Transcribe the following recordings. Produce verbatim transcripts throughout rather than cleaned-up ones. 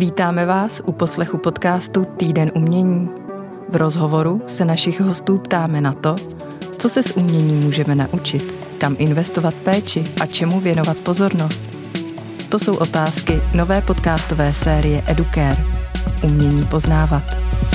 Vítáme vás u poslechu podcastu Týden umění. V rozhovoru se našich hostů ptáme na to, co se s uměním můžeme naučit, kam investovat péči a čemu věnovat pozornost. To jsou otázky nové podcastové série Educare. Umění poznávat.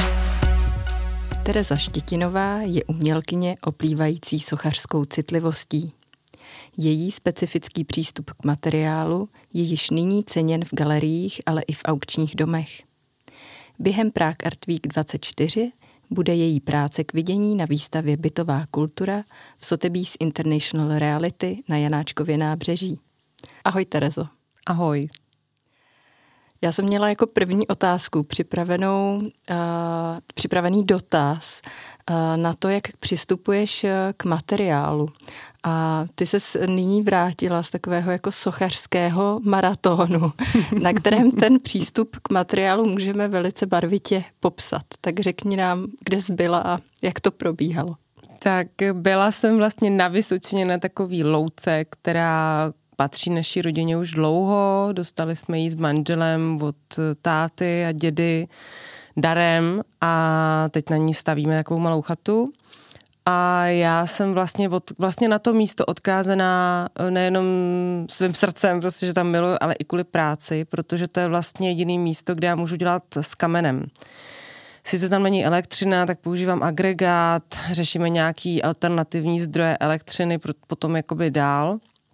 Tereza Štětinová je umělkyně oplývající sochařskou citlivostí. Její specifický přístup k materiálu je již nyní ceněn v galeriích, ale i v aukčních domech. Během Prague Art Week dvacet čtyři bude její práce k vidění na výstavě Bytová kultura v Sotheby's International Reality na Janáčkově nábřeží. Ahoj, Terezo. Ahoj. Já jsem měla jako první otázku připravenou, uh, připravený dotaz uh, na to, jak přistupuješ k materiálu. A ty ses nyní vrátila z takového jako sochařského maratonu, na kterém ten přístup k materiálu můžeme velice barvitě popsat. Tak řekni nám, kde jsi byla a jak to probíhalo. Tak byla jsem vlastně na Vysočině na takový louce, která patří naší rodině už dlouho. Dostali jsme ji s manželem od táty a dědy darem a teď na ní stavíme takovou malou chatu. A já jsem vlastně, od, vlastně na to místo odkázaná nejenom svým srdcem, prostě, že tam miluji, ale i kvůli práci, protože to je vlastně jediné místo, kde já můžu dělat s kamenem. Sice tam není elektřina, tak používám agregát, řešíme nějaký alternativní zdroje elektřiny, potom jakoby dál.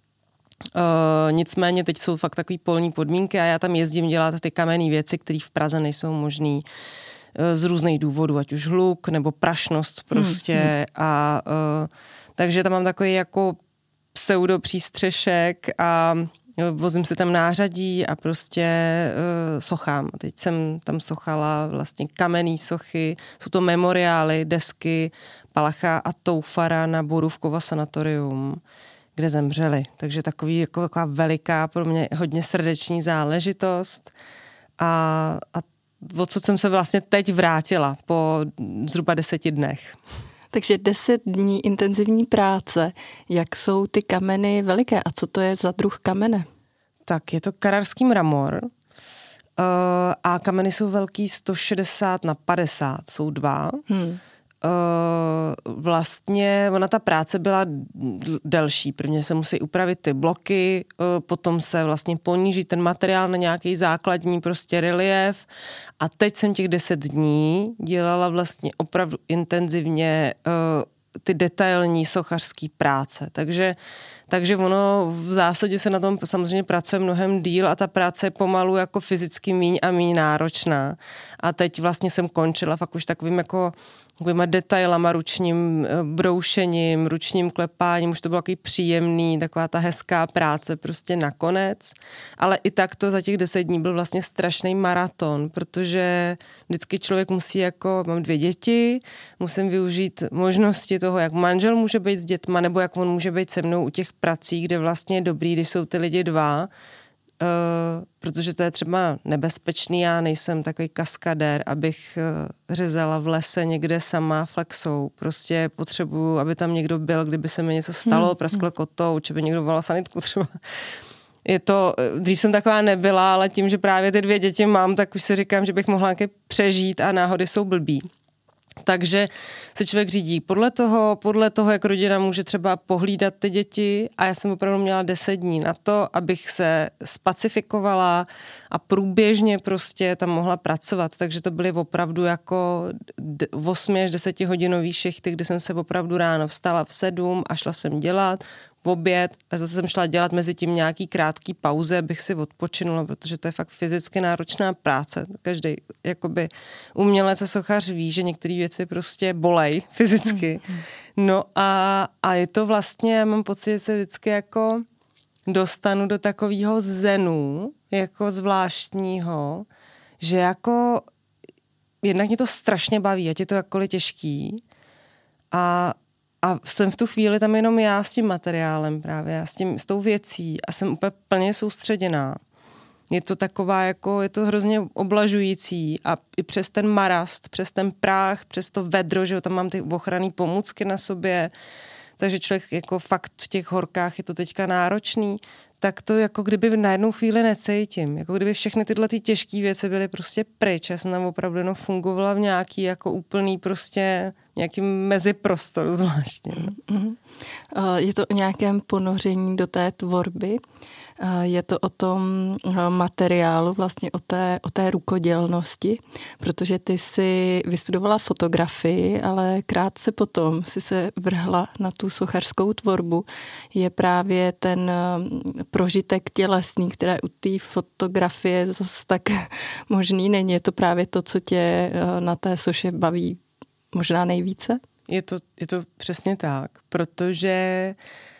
Uh, nicméně teď jsou fakt takový polní podmínky a já tam jezdím dělat ty kamenné věci, které v Praze nejsou možný z různých důvodů, ať už hluk nebo prašnost prostě hmm. a uh, takže tam mám takový jako pseudo přístřešek a vozím si tam nářadí a prostě uh, sochám. Teď jsem tam sochala vlastně kamenný sochy, jsou to memoriály, desky Palacha a Toufara na Borůvkovo sanatorium, kde zemřeli. Takže takový jako taková veliká pro mě hodně srdeční záležitost a, a odsud jsem se vlastně teď vrátila po zhruba deseti dnech. Takže deset dní intenzivní práce. Jak jsou ty kameny veliké a co to je za druh kamene? Tak je to kararský mramor uh, a kameny jsou velký sto šedesát na padesát, jsou dva. Hmm. Uh, vlastně ona ta práce byla delší. Prvně se musí upravit ty bloky, uh, potom se vlastně poníží ten materiál na nějaký základní prostě relief a teď jsem těch deset dní dělala vlastně opravdu intenzivně uh, ty detailní sochařský práce. Takže Takže ono v zásadě se na tom samozřejmě pracuje mnohem díl a ta práce je pomalu jako fyzicky míň a míň náročná. A teď vlastně jsem končila fakt už takovým jako takovýma detailama, ručním broušením, ručním klepáním, už to bylo takový příjemný, taková ta hezká práce prostě nakonec. Ale i tak to za těch deset dní byl vlastně strašný maraton, protože vždycky člověk musí jako, mám dvě děti, musím využít možnosti toho, jak manžel může být s dětma, nebo jak on může být se mnou u těch prací, kde vlastně je dobrý, když jsou ty lidi dva, Uh, protože to je třeba nebezpečný, já nejsem takový kaskadér, abych uh, řezala v lese někde sama flexou. Prostě potřebuju, aby tam někdo byl, kdyby se mi něco stalo, hmm. prasklo kotou, či by někdo volal sanitku třeba. Je to, dřív jsem taková nebyla, ale tím, že právě ty dvě děti mám, tak už si říkám, že bych mohla nějaké přežít a náhody jsou blbý. Takže se člověk řídí podle toho, podle toho, jak rodina může třeba pohlídat ty děti a já jsem opravdu měla deset dní na to, abych se spacifikovala a průběžně prostě tam mohla pracovat. Takže to byly opravdu jako osm až deset hodinový šichty, kdy jsem se opravdu ráno vstala v sedm a šla jsem dělat v oběd a zase jsem šla dělat mezi tím nějaký krátký pauze, abych si odpočinula, protože to je fakt fyzicky náročná práce. Každý jakoby umělec a sochař ví, že některé věci prostě bolej fyzicky. No a, a je to vlastně, já mám pocit, že se vždycky jako dostanu do takového zenu, jako zvláštního, že jako jednak mě to strašně baví, ať je to jakkoliv těžký a A jsem v tu chvíli tam jenom já s tím materiálem právě, s, tím, s tou věcí a jsem úplně plně soustředěná. Je to taková jako, je to hrozně oblažující a i přes ten marast, přes ten práh, přes to vedro, že tam mám ty ochranné pomůcky na sobě, takže člověk jako fakt v těch horkách je to teďka náročný, tak to jako kdyby na jednu chvíli necítím. Jako kdyby všechny tyhle ty těžké věci byly prostě pryč. Já jsem tam opravdu no, fungovala v nějaký jako úplný prostě nějaký meziprostoru zvláštně. Mm-hmm. Je to o nějakém ponoření do té tvorby? Je to o tom materiálu, vlastně o té, o té rukodělnosti, protože ty jsi vystudovala fotografii, ale krátce potom si se vrhla na tu sochařskou tvorbu. Je právě ten prožitek tělesný, které u té fotografie zase tak možný není. Je to právě to, co tě na té soše baví možná nejvíce? Je to, je to přesně tak, protože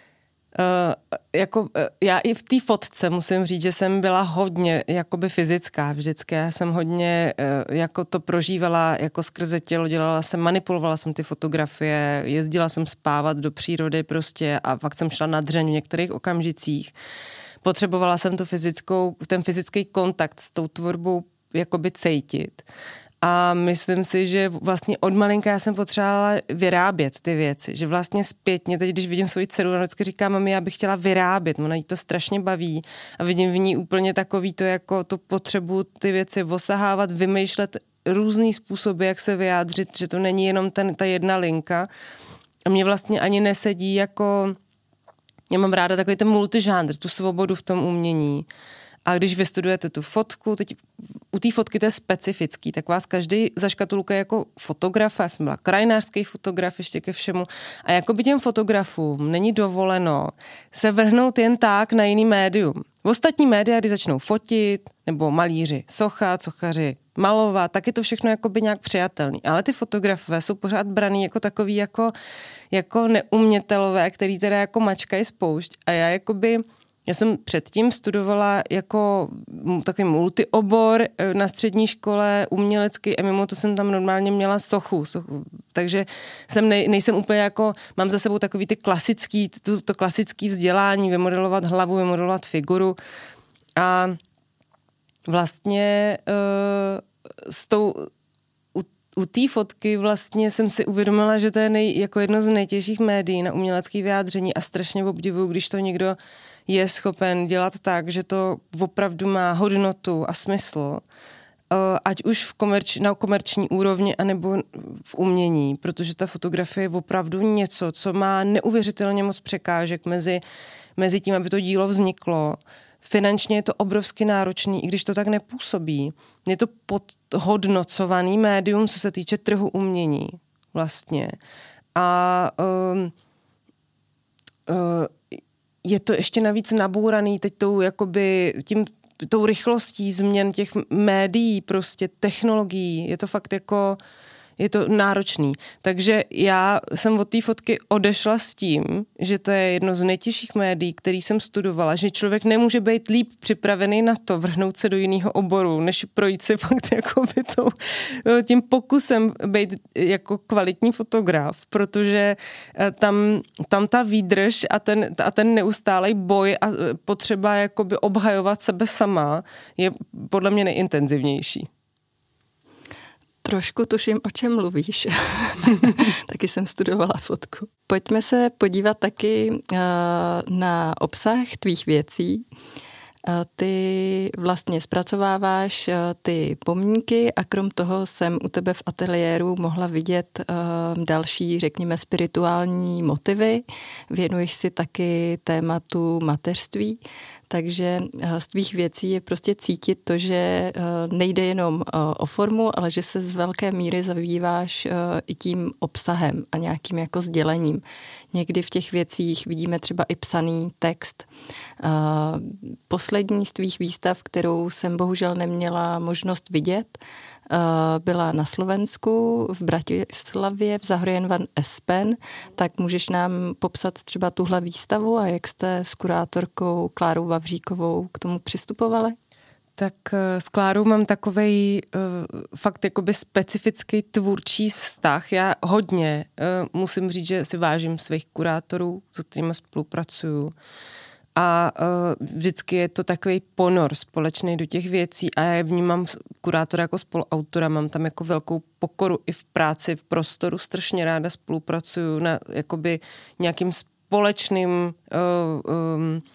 uh, jako, uh, já i v té fotce musím říct, že jsem byla hodně jakoby fyzická vždycky. Já jsem hodně uh, jako to prožívala jako skrze tělo, dělala jsem, manipulovala jsem ty fotografie, jezdila jsem spávat do přírody prostě a fakt jsem šla na dřeň v některých okamžicích. Potřebovala jsem tu fyzickou, ten fyzický kontakt s tou tvorbou jakoby cítit. A myslím si, že vlastně od malinka já jsem potřebovala vyrábět ty věci, že vlastně zpětně, teď když vidím svoji dceru, vždycky říkám, mami, já bych chtěla vyrábět, ona jí to strašně baví a vidím v ní úplně takový to jako tu potřebu ty věci osahávat, vymýšlet různý způsoby, jak se vyjádřit, že to není jenom ten, ta jedna linka. A mě vlastně ani nesedí jako, já mám ráda takový ten multižánr, tu svobodu v tom umění. A když vystudujete tu fotku, teď u té fotky to je specifický, tak vás každý zaškatulkuje jako fotografa, já jsem byla krajinářský fotograf ještě ke všemu a jako by těm fotografům není dovoleno se vrhnout jen tak na jiný médium. V ostatní média, když začnou fotit, nebo malíři socha, sochaři malovat, tak je to všechno jako by nějak přijatelný. Ale ty fotografové jsou pořád braný jako takový jako, jako neumětelové, který teda jako mačkají spoušť a já jakoby Já jsem předtím studovala jako takový multiobor na střední škole, umělecký, a mimo to jsem tam normálně měla sochu, sochu. Takže jsem nej, nejsem úplně jako, mám za sebou takový ty klasický, to, to klasický vzdělání, vymodelovat hlavu, vymodelovat figuru a vlastně uh, s tou, u, u té fotky vlastně jsem si uvědomila, že to je nej, jako jedno z nejtěžších médií na umělecké vyjádření a strašně obdivuju, když to někdo je schopen dělat tak, že to opravdu má hodnotu a smysl, ať už v komerč, na komerční úrovni, anebo v umění, protože ta fotografie je opravdu něco, co má neuvěřitelně moc překážek mezi, mezi tím, aby to dílo vzniklo. Finančně je to obrovsky náročný, i když to tak nepůsobí. Je to podhodnocovaný médium, co se týče trhu umění vlastně. A um, uh, je to ještě navíc nabouraný teď tou, jakoby, tím, tou rychlostí změn těch médií, prostě technologií. Je to fakt jako, je to náročný. Takže já jsem od té fotky odešla s tím, že to je jedno z nejtěžších médií, který jsem studovala, že člověk nemůže být líp připravený na to, vrhnout se do jiného oboru, než projít si fakt jako by tou, tím pokusem být jako kvalitní fotograf, protože tam, tam ta výdrž a ten, a ten neustálej boj a potřeba jakoby obhajovat sebe sama je podle mě nejintenzivnější. Trošku tuším, o čem mluvíš. Taky jsem studovala fotku. Pojďme se podívat taky uh, na obsah tvých věcí. Uh, ty vlastně zpracováváš uh, ty pomníky a krom toho jsem u tebe v ateliéru mohla vidět uh, další, řekněme, spirituální motivy. Věnuješ si taky tématu mateřství. Takže z tvých věcí je prostě cítit to, že nejde jenom o formu, ale že se z velké míry zabýváš i tím obsahem a nějakým jako sdělením. Někdy v těch věcích vidíme třeba i psaný text. Poslední z tvých výstav, kterou jsem bohužel neměla možnost vidět, byla na Slovensku, v Bratislavě, v Zahrojen van Espen, tak můžeš nám popsat třeba tuhle výstavu a jak jste s kurátorkou Klárou Vavříkovou k tomu přistupovali? Tak s Klárou mám takovej uh, fakt jakoby specifický tvůrčí vztah. Já hodně uh, musím říct, že si vážím svých kurátorů, s kterými spolupracuju. A uh, vždycky je to takový ponor společný do těch věcí a já vnímám kurátora jako spoluautora, mám tam jako velkou pokoru i v práci, v prostoru, strašně ráda spolupracuju na jakoby nějakým společným uh, um,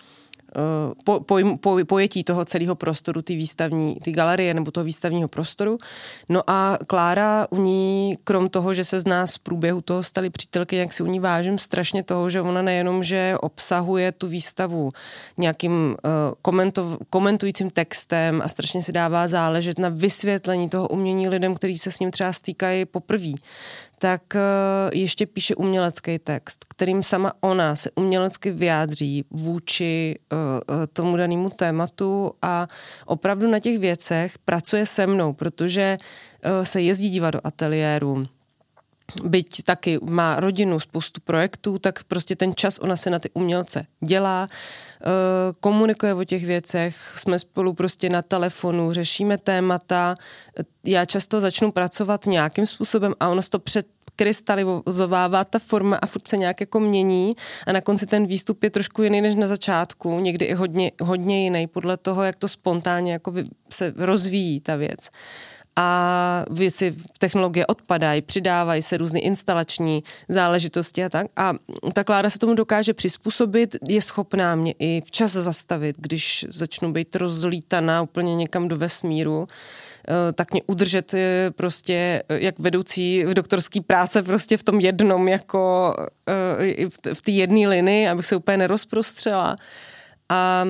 po, po, po, pojetí toho celého prostoru, ty výstavní, ty galerie nebo toho výstavního prostoru. No a Klára u ní, krom toho, že se z nás v průběhu toho staly přítelky, jak si u ní vážím strašně toho, že ona nejenom, že obsahuje tu výstavu nějakým uh, komentov, komentujícím textem a strašně si dává záležet na vysvětlení toho umění lidem, kteří se s ním třeba stýkají poprvé, tak ještě píše umělecký text, kterým sama ona se umělecky vyjádří vůči tomu danému tématu a opravdu na těch věcech pracuje se mnou, protože se jezdí dívat do ateliéru, byť taky má rodinu, spoustu projektů, tak prostě ten čas ona se na ty umělce dělá, komunikuje o těch věcech, jsme spolu prostě na telefonu, řešíme témata, já často začnu pracovat nějakým způsobem a ono se to před krystalizovává ta forma a furt se nějak jako mění a na konci ten výstup je trošku jiný než na začátku, někdy i hodně, hodně jiný, podle toho, jak to spontánně jako se rozvíjí ta věc. A věci, technologie odpadají, přidávají se různé instalační záležitosti a tak. A ta Klára se tomu dokáže přizpůsobit, je schopná mě i včas zastavit, když začnu být rozlítaná úplně někam do vesmíru, tak mě udržet prostě jak vedoucí v doktorský práce prostě v tom jednom, jako v té jedné linii, abych se úplně nerozprostřela. A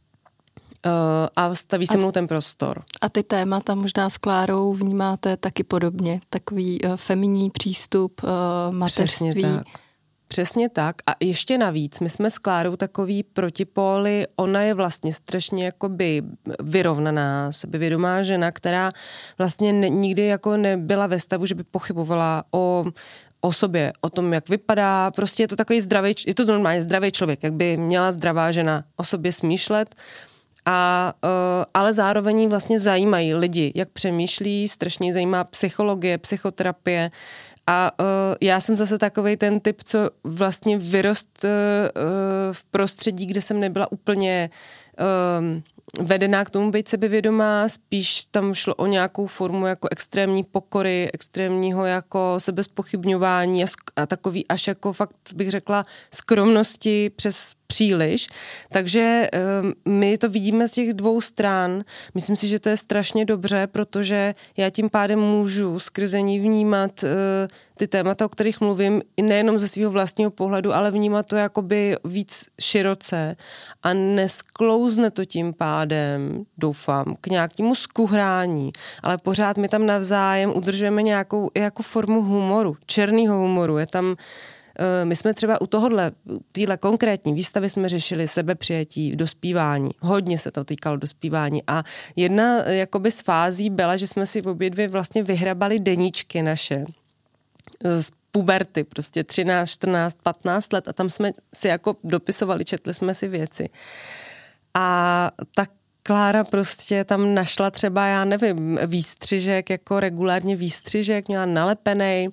a staví se mnou ten prostor. A ty témata možná s Klárou vnímáte taky podobně, takový uh, feminní přístup, uh, mateřství. Přesně tak. Přesně tak. A ještě navíc, my jsme s Klárou takový protipóly, ona je vlastně strašně jakoby vyrovnaná, sebevědomá žena, která vlastně ne, nikdy jako nebyla ve stavu, že by pochybovala o o sobě, o tom, jak vypadá, prostě je to takový zdravý, je to normálně zdravý člověk, jak by měla zdravá žena o sobě smýšlet. A, uh, ale zároveň vlastně zajímají lidi, jak přemýšlí, strašně zajímá psychologie, psychoterapie a uh, já jsem zase takovej ten typ, co vlastně vyrost uh, v prostředí, kde jsem nebyla úplně uh, vedená k tomu být sebevědomá, spíš tam šlo o nějakou formu jako extrémní pokory, extrémního jako sebezpochybňování a, sk- a takový až jako fakt bych řekla skromnosti přes příliš. Takže um, my to vidíme z těch dvou stran. Myslím si, že to je strašně dobře, protože já tím pádem můžu skrze ní vnímat uh, ty témata, o kterých mluvím, i nejenom ze svého vlastního pohledu, ale vnímat to jakoby víc široce a nesklouzne to tím pádem, doufám, k nějakému skuhrání, ale pořád my tam navzájem udržujeme nějakou jako formu humoru, černýho humoru. Je tam My jsme třeba u tohohle, téhle konkrétní výstavy jsme řešili sebepřijetí, dospívání. Hodně se to týkalo dospívání. A jedna jakoby z fází byla, že jsme si obě dvě vlastně vyhrabali deníčky naše z puberty, prostě třináct, čtrnáct, patnáct let a tam jsme si jako dopisovali, četli jsme si věci. A tak Klára prostě tam našla třeba, já nevím, výstřižek, jako regulárně výstřižek, měla nalepenej,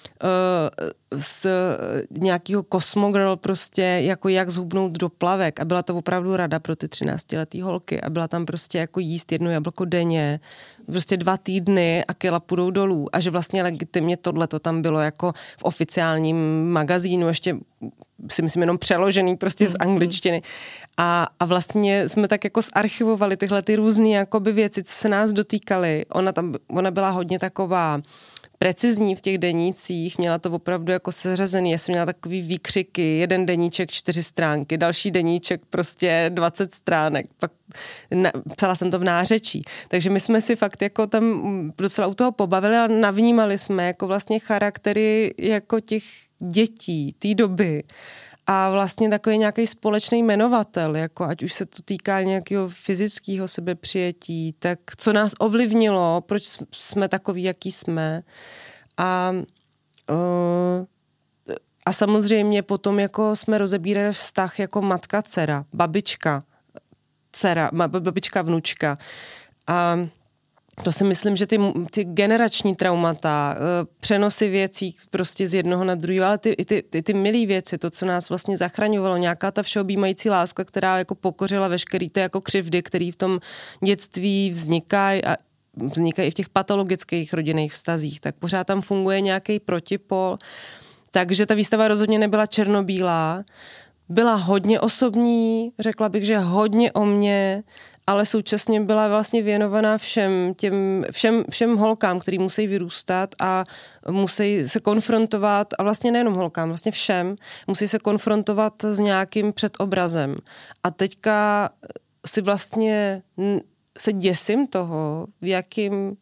z nějakého Cosmogirl prostě, jako jak zhubnout do plavek a byla to opravdu rada pro ty třináctiletý holky a byla tam prostě jako jíst jedno jablko denně, prostě dva týdny a kila půjdou dolů a že vlastně legitimně tohle to tam bylo jako v oficiálním magazínu, ještě si myslím jenom přeložený prostě z angličtiny a, a vlastně jsme tak jako zarchivovali tyhle ty různé jakoby věci, co se nás dotýkaly. Ona tam, ona byla hodně taková precizní v těch denících, měla to opravdu jako seřazený, já jsem měla takový výkřiky, jeden deníček čtyři stránky, další deníček prostě dvacet stránek, pak na, psala jsem to v nářečí. Takže my jsme si fakt jako tam docela u toho pobavili a navnímali jsme jako vlastně charaktery jako těch dětí té doby a vlastně takový nějaký společný jmenovatel, jako ať už se to týká nějakého fyzického sebepřijetí, tak co nás ovlivnilo, proč jsme takový, jaký jsme. A, uh, a samozřejmě potom jako jsme rozebírali vztah jako matka-dcera, babička, dcera, babička, vnučka. A to si myslím, že ty, ty generační traumata, přenosy věcí prostě z jednoho na druhého, ale ty, i ty, ty, ty milý věci, to, co nás vlastně zachraňovalo, nějaká ta všeobjímající láska, která jako pokořila veškerý ty jako křivdy, které v tom dětství vznikají a vznikají i v těch patologických rodinných vztazích, tak pořád tam funguje nějaký protipol. Takže ta výstava rozhodně nebyla černobílá. byla hodně osobní, řekla bych, že hodně o mně, ale současně byla vlastně věnovaná všem těm, všem, všem holkám, který musí vyrůstat a musí se konfrontovat, a vlastně nejenom holkám, vlastně všem, musí se konfrontovat s nějakým předobrazem. A teďka si vlastně se děsím toho, v jakým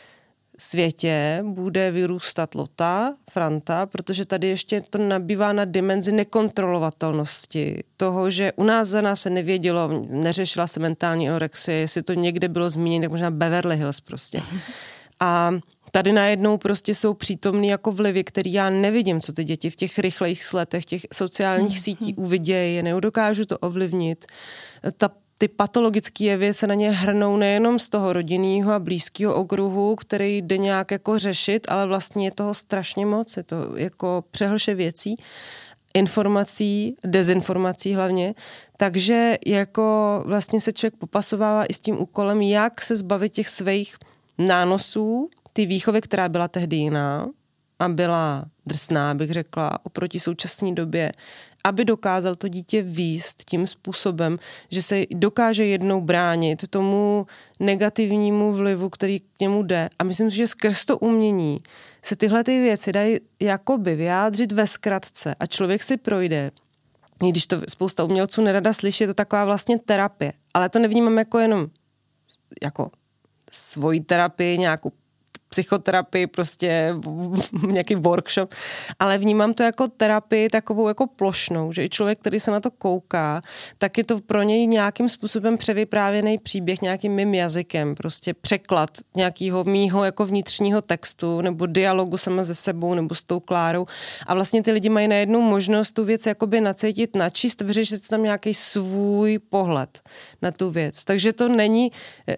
světě bude vyrůstat Lotta, Franta, protože tady ještě to nabývá na dimenzi nekontrolovatelnosti. Toho, že u nás za nás se nevědělo, neřešila se mentální anorexie, jestli to někde bylo zmíněno, tak možná Beverly Hills prostě. A tady najednou prostě jsou přítomný jako vlivy, který já nevidím, co ty děti v těch rychlejch sletech, těch sociálních sítí uvidějí, nedokážu to ovlivnit. Ta Ty patologické jevy se na ně hrnou nejenom z toho rodinného a blízkého okruhu, který jde nějak jako řešit, ale vlastně je toho strašně moc. Je to jako přehlše věcí, informací, dezinformací hlavně. Takže jako vlastně se člověk popasovává i s tím úkolem, jak se zbavit těch svých nánosů, ty výchovy, která byla tehdy jiná a byla drsná, bych řekla, oproti současné době, aby dokázal to dítě vést tím způsobem, že se dokáže jednou bránit tomu negativnímu vlivu, který k němu jde. A myslím si, že skrz to umění se tyhle ty věci dají jakoby vyjádřit ve zkratce a člověk si projde. I když to spousta umělců nerada slyší, je to taková vlastně terapie. Ale to nevnímám jako jenom jako svoji terapii, nějakou psychoterapii, prostě nějaký workshop, ale vnímám to jako terapii takovou jako plošnou, že i člověk, který se na to kouká, tak je to pro něj nějakým způsobem převyprávěný příběh nějakým mým jazykem, prostě překlad nějakého mýho jako vnitřního textu nebo dialogu sama se sebou nebo s tou Klárou a vlastně ty lidi mají najednou možnost tu věc jakoby nacítit, načíst, vyřešit tam nějaký svůj pohled na tu věc. Takže to není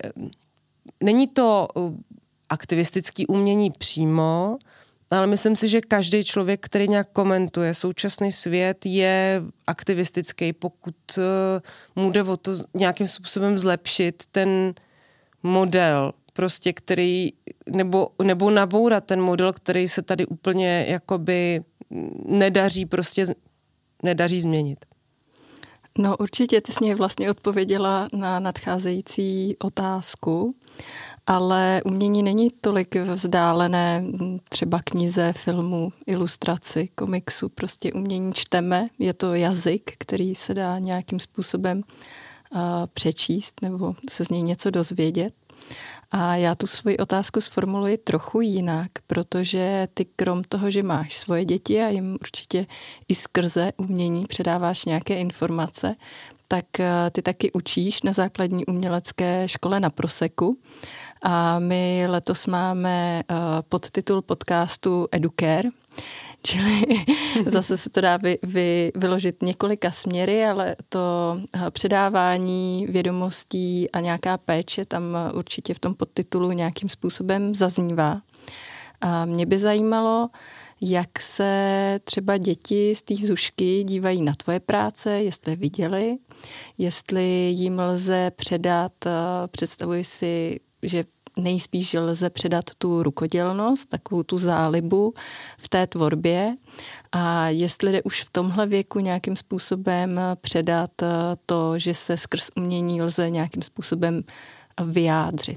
není to aktivistický umění přímo, ale myslím si, že každý člověk, který nějak komentuje současný svět, je aktivistický, pokud mu jde o to nějakým způsobem zlepšit ten model, prostě který, nebo, nebo nabourat ten model, který se tady úplně jakoby nedaří prostě nedaří změnit. No určitě, ty jsi mě vlastně odpověděla na nadcházející otázku, ale umění není tolik vzdálené třeba knize, filmu, ilustraci, komiksu. Prostě umění čteme, je to jazyk, který se dá nějakým způsobem uh, přečíst nebo se z něj něco dozvědět. A já tu svoji otázku sformuluji trochu jinak, protože ty krom toho, že máš svoje děti a jim určitě i skrze umění předáváš nějaké informace, tak ty taky učíš na základní umělecké škole na Proseku. A my letos máme podtitul podcastu Educare, čili zase se to dá vy, vy, vyložit několika směry, ale to předávání vědomostí a nějaká péče tam určitě v tom podtitulu nějakým způsobem zaznívá. A mě by zajímalo, jak se třeba děti z té Zušky dívají na tvoje práce, jestli je viděli, jestli jim lze předat, představuji si, že nejspíš lze předat tu rukodělnost, takovou tu zálibu v té tvorbě a jestli jde už v tomhle věku nějakým způsobem předat to, že se skrz umění lze nějakým způsobem vyjádřit.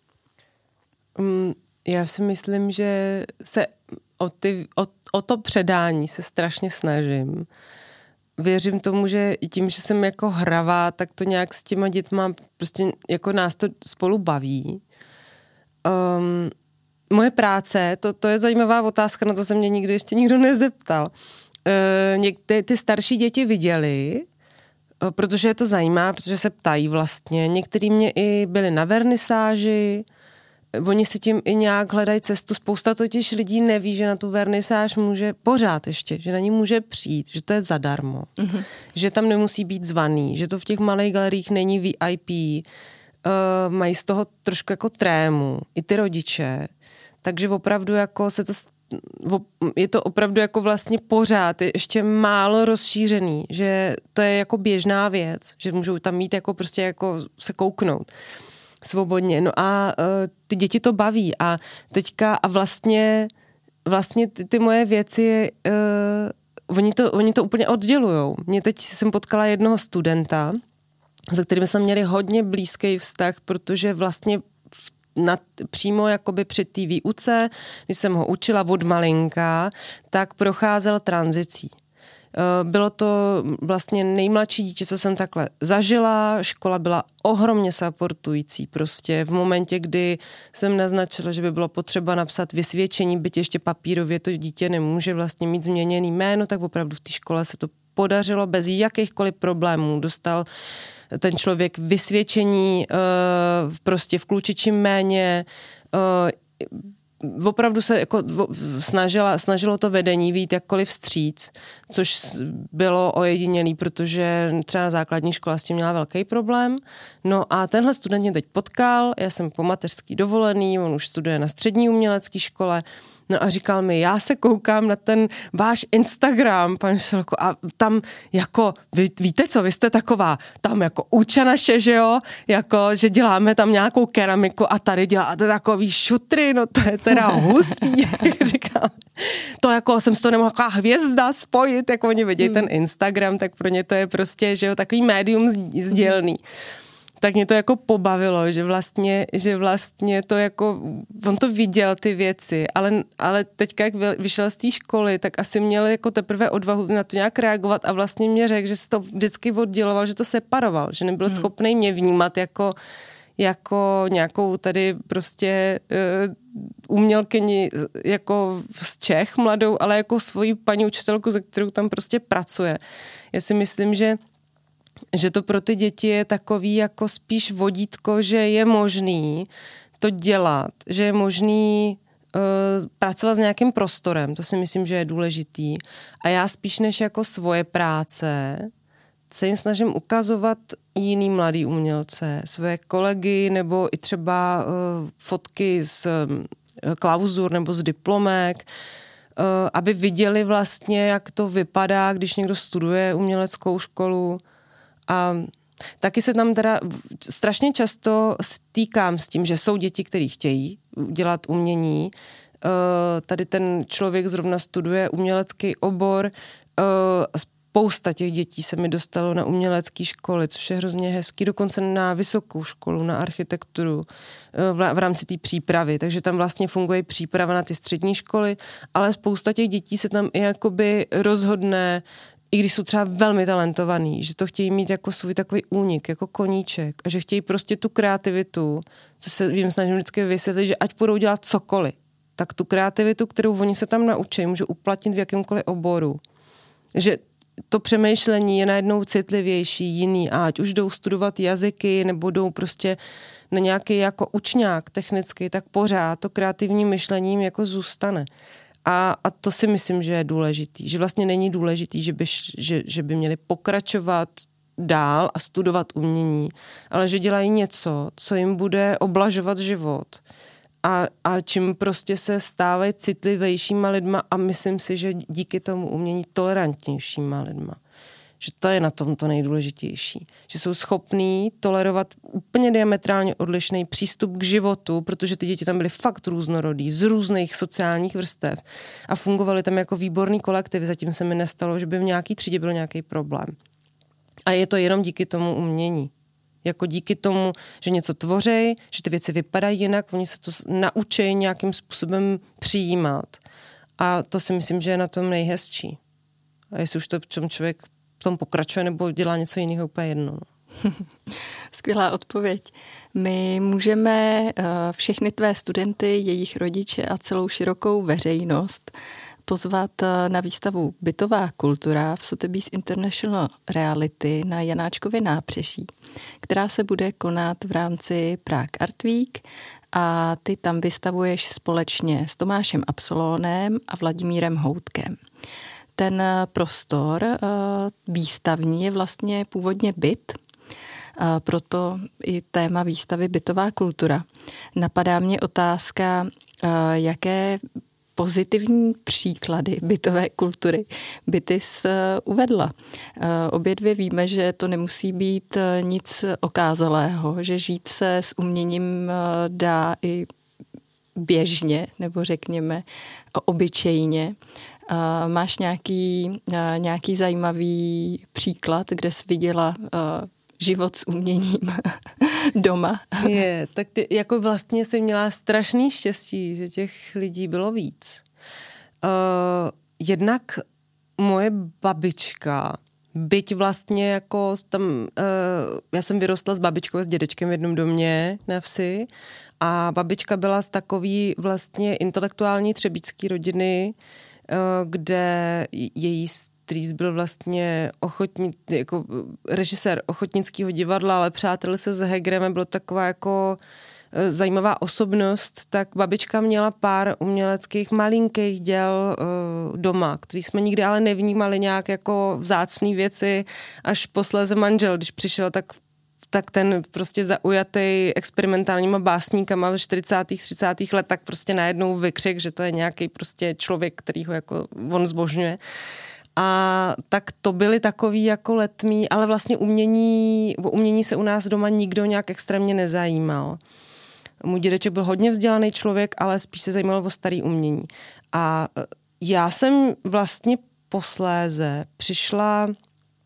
Já si myslím, že se o, ty, o, o to předání se strašně snažím. Věřím tomu, že i tím, že jsem jako hravá, tak to nějak s těma dětma prostě jako nás to spolu baví. Um, moje práce, to, to je zajímavá otázka, na to se mě nikdy ještě nikdo nezeptal. Uh, někdy ty starší děti viděli, uh, protože je to zajímá, protože se ptají vlastně. Některý mě i byli na vernisáži, oni si tím i nějak hledají cestu. Spousta totiž lidí neví, že na tu vernisáž může pořád ještě, že na ní může přijít, že to je zadarmo, mm-hmm. že tam nemusí být zvaný, že to v těch malých galeriích není V I P, uh, mají z toho trošku jako trému, i ty rodiče. Takže opravdu jako se to, je to opravdu jako vlastně pořád je ještě málo rozšířený, že to je jako běžná věc, že můžou tam mít jako prostě jako se kouknout svobodně. No a uh, ty děti to baví a teďka a vlastně vlastně ty, ty moje věci uh, oni to, oni to úplně oddělujou. Mě teď jsem potkala jednoho studenta, se kterým jsme měli hodně blízký vztah, protože vlastně na, přímo jakoby při té výuce, když jsem ho učila od malinka, tak procházel tranzicí. Bylo to vlastně nejmladší dítě, co jsem takhle zažila. Škola byla ohromně supportující. Prostě v momentě, kdy jsem naznačila, že by bylo potřeba napsat vysvědčení, byť ještě papírově to dítě nemůže vlastně mít změněný jméno, tak opravdu v té škole se to podařilo bez jakýchkoliv problémů. Dostal ten člověk vysvědčení uh, prostě v klučičím jméně. Uh, opravdu se jako snažila, snažilo to vedení vyjít jakkoliv vstříc, což bylo ojedinělý, protože třeba na základní škole s tím měla velký problém. No a tenhle student mě teď potkal, já jsem po mateřský dovolený, on už studuje na střední umělecké škole. No a říkal mi, já se koukám na ten váš Instagram, pan Šelko, a tam jako, vy, víte co, vy jste taková, tam jako úča naše, že jo, jako, že děláme tam nějakou keramiku a tady děláte takový šutry, no to je teda hustý, říkám. To jako, jsem s to nemohla taková hvězda spojit, jako oni vidějí ten Instagram, tak pro ně to je prostě, že jo, takový médium sdělný. Tak mě to jako pobavilo, že vlastně, že vlastně to jako, on to viděl ty věci, ale, ale teďka, jak vyšel z té školy, tak asi měl jako teprve odvahu na to nějak reagovat a vlastně mě řekl, že se to vždycky odděloval, že to separoval, že nebyl hmm. schopný mě vnímat jako, jako nějakou tady prostě uh, umělkyni jako z Čech mladou, ale jako svoji paní učitelku, se kterou tam prostě pracuje. Já si myslím, že že to pro ty děti je takový jako spíš vodítko, že je možný to dělat, že je možný uh, pracovat s nějakým prostorem, to si myslím, že je důležitý. A já spíš než jako svoje práce se jim snažím ukazovat jiný mladý umělce, své kolegy nebo i třeba uh, fotky z uh, klauzur nebo z diplomek, uh, aby viděli vlastně, jak to vypadá, když někdo studuje uměleckou školu. A taky se tam teda strašně často stýkám s tím, že jsou děti, které chtějí dělat umění. Tady ten člověk zrovna studuje umělecký obor. Spousta těch dětí se mi dostalo na umělecké školy, což je hrozně hezký, dokonce na vysokou školu, na architekturu v rámci té přípravy. Takže tam vlastně funguje příprava na ty střední školy, ale spousta těch dětí se tam i jakoby rozhodne, i když jsou třeba velmi talentovaný, že to chtějí mít jako svůj takový únik, jako koníček a že chtějí prostě tu kreativitu, co se jim snažím vždycky vysvětlit, že ať budou dělat cokoliv, tak tu kreativitu, kterou oni se tam naučí, můžou uplatnit v jakémkoliv oboru. Že to přemýšlení je najednou citlivější, jiný a ať už jdou studovat jazyky nebo jdou prostě na nějaký jako učňák technicky, tak pořád to kreativní myšlením jako zůstane. A, a to si myslím, že je důležitý. Že vlastně není důležitý, že by, že, že by měli pokračovat dál a studovat umění, ale že dělají něco, co jim bude oblažovat život. A, a čím prostě se stávají citlivějšíma lidma a myslím si, že díky tomu umění tolerantnějšíma lidma. Že to je na tom to nejdůležitější. Že jsou schopní tolerovat úplně diametrálně odlišný přístup k životu, protože ty děti tam byly fakt různorodý, z různých sociálních vrstev a fungovaly tam jako výborný kolektiv. Zatím se mi nestalo, že by v nějaký třídě byl nějaký problém. A je to jenom díky tomu umění. Jako díky tomu, že něco tvoří, že ty věci vypadají jinak, oni se to naučí nějakým způsobem přijímat. A to si myslím, že je na tom nejhezčí. A jestli už to čem člověk v tom pokračuje nebo dělá něco jiného, úplně jedno. Skvělá odpověď. My můžeme uh, všechny tvé studenty, jejich rodiče a celou širokou veřejnost pozvat uh, na výstavu Bytová kultura v Sotheby's International Reality na Janáčkově nábřeží, která se bude konat v rámci Prague Art Week a ty tam vystavuješ společně s Tomášem Absolónem a Vladimírem Houtkem. Ten prostor výstavní je vlastně původně byt, proto i téma výstavy Bytová kultura. Napadá mě otázka, jaké pozitivní příklady bytové kultury by ty jsi uvedla. Obě dvě víme, že to nemusí být nic okázalého, že žít se s uměním dá i běžně, nebo řekněme obyčejně. Uh, máš nějaký, uh, nějaký zajímavý příklad, kde jsi viděla uh, život s uměním doma? Je, tak ty, jako vlastně jsem měla strašný štěstí, že těch lidí bylo víc. Uh, jednak moje babička, byť vlastně jako tam, uh, já jsem vyrostla s babičkou a s dědečkem v jednom domě na vsi a babička byla z takový vlastně intelektuální třebíčský rodiny, uh, kde její strýc byl vlastně ochotní, jako režisér ochotnického divadla, ale přátel se s Hegerem, bylo taková jako zajímavá osobnost, tak babička měla pár uměleckých malinkých děl uh, doma, který jsme nikdy ale nevnímali nějak jako vzácný věci, až posléze manžel, když přišel, tak tak ten prostě zaujatý experimentálníma básníkama v čtyřicátých třicátých let, tak prostě najednou vykřik, že to je nějaký prostě člověk, který ho jako on zbožňuje. A tak to byly takový jako letmí, ale vlastně umění, umění se u nás doma nikdo nějak extrémně nezajímal. Můj dědeček byl hodně vzdělaný člověk, ale spíš se zajímal o starý umění. A já jsem vlastně posléze přišla uh,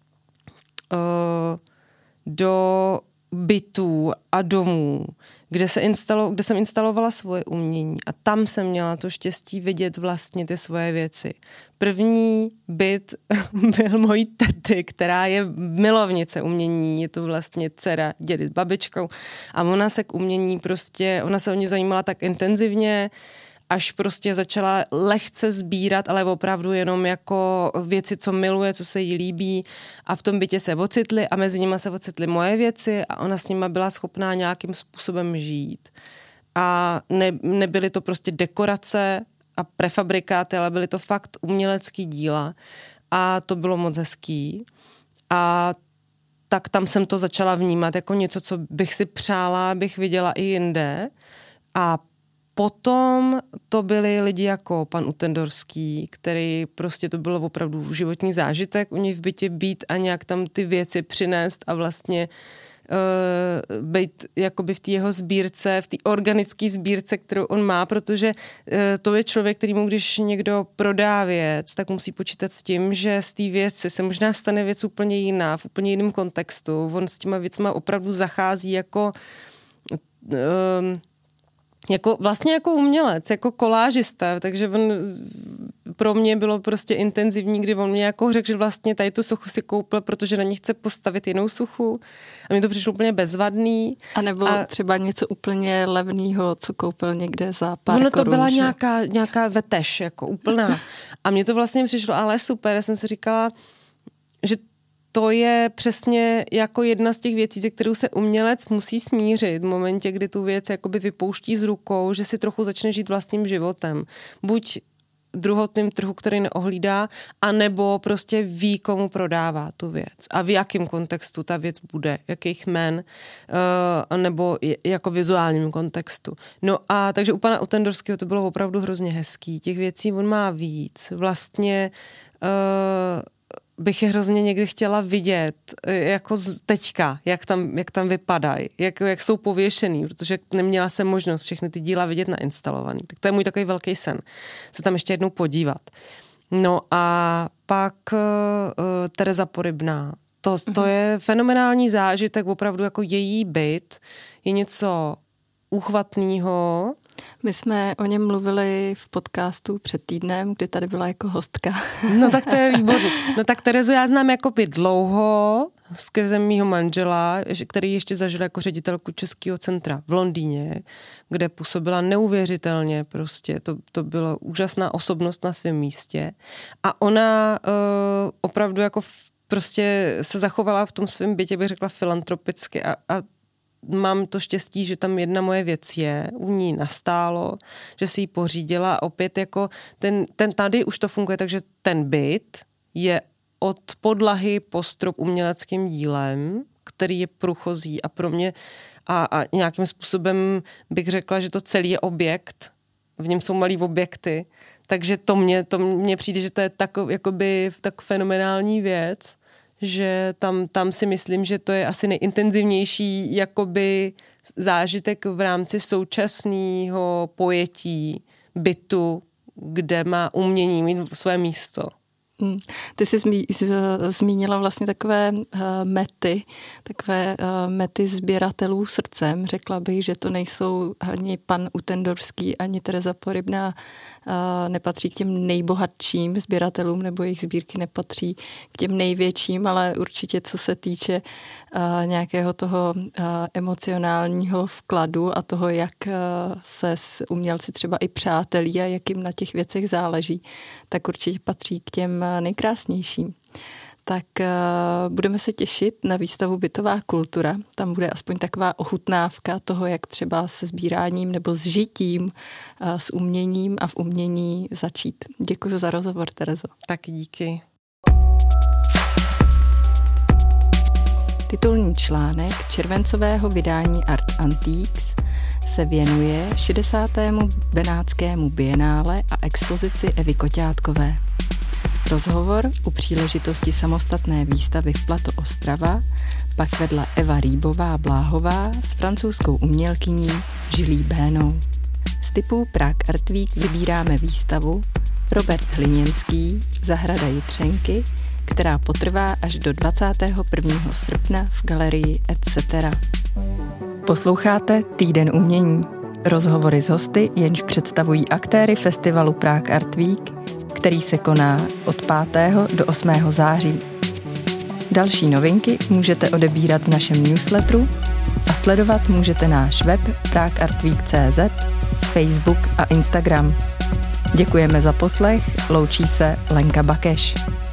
do bytů a domů, kde, se instalo, kde jsem instalovala svoje umění a tam jsem měla to štěstí vidět vlastně ty svoje věci. První byt byl mojí tety, která je milovnice umění, je to vlastně dcera dědy s babičkou a ona se k umění prostě, ona se o ně zajímala tak intenzivně, až prostě začala lehce sbírat, ale opravdu jenom jako věci, co miluje, co se jí líbí a v tom bytě se ocitly a mezi nimi se ocitly moje věci a ona s nima byla schopná nějakým způsobem žít. A ne, nebyly to prostě dekorace a prefabrikáty, ale byly to fakt umělecký díla a to bylo moc hezký. A tak tam jsem to začala vnímat jako něco, co bych si přála, abych viděla i jinde. A potom to byli lidi jako pan Utendorský, který prostě to bylo opravdu životní zážitek u něj v bytě být a nějak tam ty věci přinést a vlastně uh, být jakoby v té jeho sbírce, v té organické sbírce, kterou on má, protože uh, to je člověk, kterýmu když někdo prodá věc, tak musí počítat s tím, že z té věci se možná stane věc úplně jiná, v úplně jiném kontextu. On s těma věcma opravdu zachází jako uh, Jako, vlastně jako umělec, jako kolážista, takže on pro mě bylo prostě intenzivní, kdy on mě jako řekl, že vlastně tady tu sochu si koupil, protože na ní chce postavit jinou sochu a mi to přišlo úplně bezvadný. A nebo a třeba něco úplně levného, co koupil někde za pár ono to korun, byla že? nějaká, nějaká veteš, jako úplná. A mně to vlastně přišlo, ale super, já jsem si říkala, že to je přesně jako jedna z těch věcí, ze kterou se umělec musí smířit v momentě, kdy tu věc jakoby vypouští z rukou, že si trochu začne žít vlastním životem. Buď druhotným trhu, který neohlídá, anebo prostě ví, komu prodává tu věc a v jakém kontextu ta věc bude, jakých jmen, uh, nebo jako vizuálním kontextu. No a takže u pana Utendorského to bylo opravdu hrozně hezký. Těch věcí on má víc. Vlastně uh, bych je hrozně někdy chtěla vidět, jako teďka, jak tam, jak tam vypadají, jak, jak jsou pověšený, protože neměla jsem možnost všechny ty díla vidět nainstalovaný. Tak to je můj takový velký sen, se tam ještě jednou podívat. No a pak uh, Tereza Porybná. To, to je fenomenální zážitek, opravdu jako její byt je něco úchvatného. My jsme o něm mluvili v podcastu před týdnem, kdy tady byla jako hostka. No tak to je výborný. No tak Terezu já znám jako by dlouho, skrze mýho manžela, který ještě zažil jako ředitelku Českého centra v Londýně, kde působila neuvěřitelně prostě. To, to byla úžasná osobnost na svém místě. A ona uh, opravdu jako v, prostě se zachovala v tom svém bytě, bych řekla, filantropicky a, a mám to štěstí, že tam jedna moje věc je, u ní nastálo, že si ji pořídila a opět jako ten, ten tady už to funguje, takže ten byt je od podlahy po strop uměleckým dílem, který je průchozí a pro mě a, a nějakým způsobem bych řekla, že to celý je objekt, v něm jsou malý objekty, takže to mně, to mně přijde, že to je tak, jakoby, tak fenomenální věc, že tam, tam si myslím, že to je asi nejintenzivnější jakoby zážitek v rámci současného pojetí bytu kde má umění mít své místo. Hmm. Ty jsi zmí, zmínila vlastně takové uh, mety, takové uh, mety sběratelů srdcem. Řekla bych, že to nejsou ani pan Utendorský, ani Tereza Porybná, uh, nepatří k těm nejbohatším sběratelům, nebo jejich sbírky nepatří k těm největším, ale určitě co se týče uh, nějakého toho uh, emocionálního vkladu a toho, jak uh, se s umělci třeba i přátelí a jak jim na těch věcech záleží, tak určitě patří k těm nejkrásnějším. Tak uh, budeme se těšit na výstavu Bytová kultura. Tam bude aspoň taková ochutnávka toho, jak třeba se sbíráním nebo s žitím, uh, s uměním a v umění začít. Děkuji za rozhovor, Terezo. Tak díky. Titulní článek červencového vydání Art Antiques se věnuje šedesátému Benátskému bienále a expozici Evy Koťátkové. Rozhovor u příležitosti samostatné výstavy v Plato Ostrava pak vedla Eva Rýbová-Bláhová s francouzskou umělkyní Žilí Bénou. Z typů Prague Art Week vybíráme výstavu Robert Hliněnský, Zahrada Jitřenky, která potrvá až do dvacátého prvního srpna v galerii et cetera. Posloucháte Týden umění. Rozhovory s hosty, jenž představují aktéry festivalu Prague Art Week, který se koná od pátého do osmého září. Další novinky můžete odebírat v našem newsletteru a sledovat můžete náš web prague art week tečka cé zet, Facebook a Instagram. Děkujeme za poslech, loučí se Lenka Bakeš.